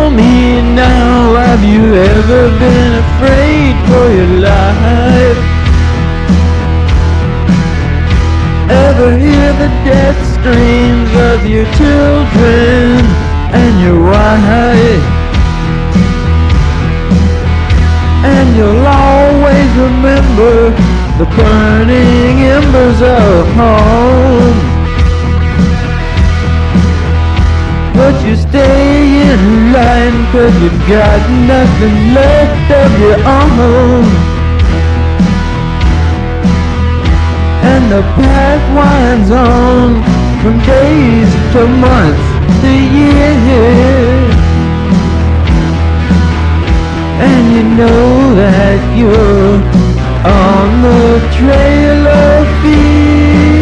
tell me now, have you ever been afraid for your life? Ever hear the death screams of your children and your wife? And you'll always remember the burning embers of home. But you stay in line 'cause you've got nothing left of your own. And the path winds on from days to months to years. And you know that you're on the trail of fear.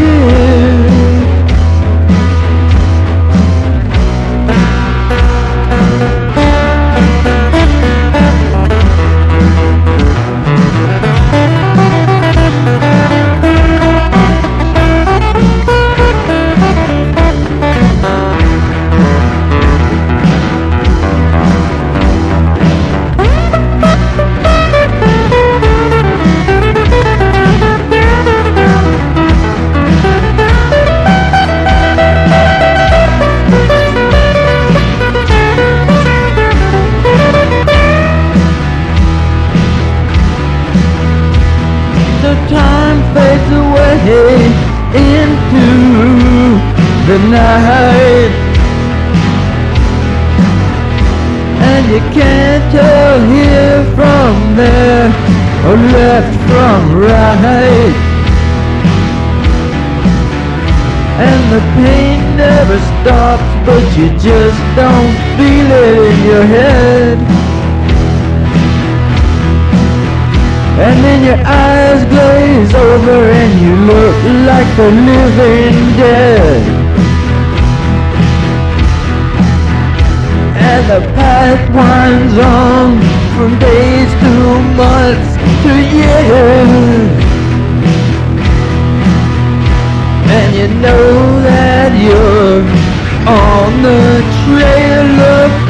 Time fades away into the night, and you can't tell here from there or left from right. And the pain never stops, but you just don't feel it in your head. And then your eyes glaze over and you look like the living dead. And the path winds on from days to months to years. And you know that you're on the trail of